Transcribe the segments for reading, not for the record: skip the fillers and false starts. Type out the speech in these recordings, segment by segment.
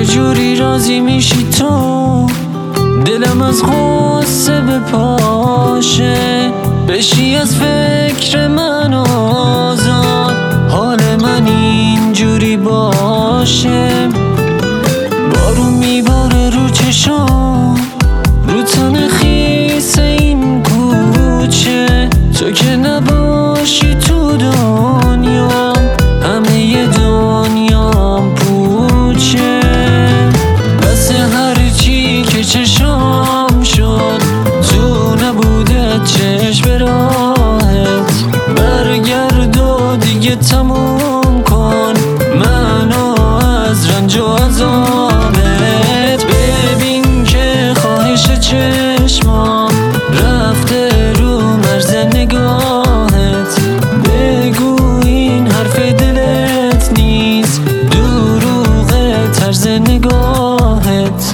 چجوری راضی میشی تو؟ دلم از غصه به پاشه، بشی از فکر من آزاد، حال من اینجوری باشه. بارون میباره رو چشام، رو تن خیس این کوچه، تو که نباشی تو دنیام، همه دنیام پوچه. بس هرچی که چشام شد تو نبوده چشم راحت، برگرد و دیگه تموم کن منو از رنج و عذابت. ببین که خواهش چشمام رفته رو مرز نگاهت، بگو این حرف دلت نیست، دروغ طرز نگاهت.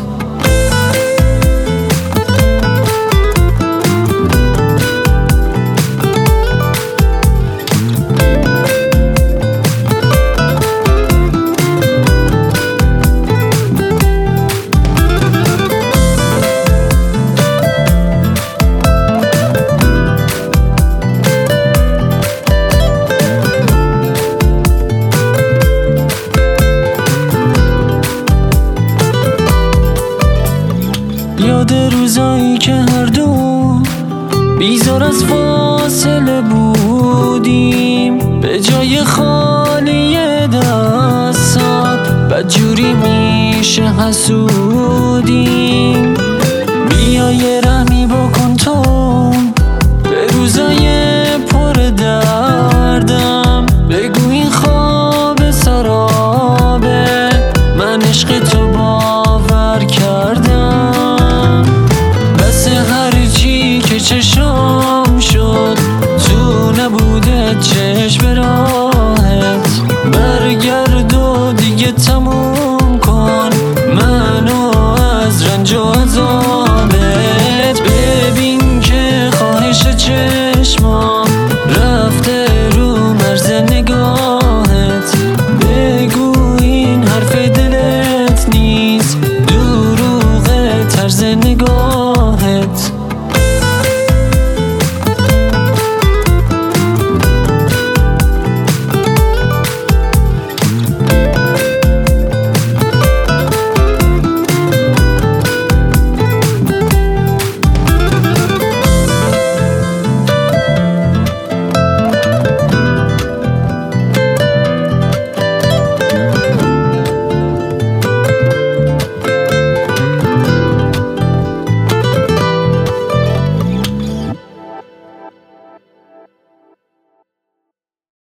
یاد روزایی که هر دو بیزار از فاصله بودیم، به جای خالی دستات بدجوری میشه حسودیم. بیا یه رحمی بکن تو به روزای پر دردم، بگو این خواب سرابه، من عشق تو باور کردم. بس هرچی که چشام شد تو نبوده چشم راحت، برگرد و دیگه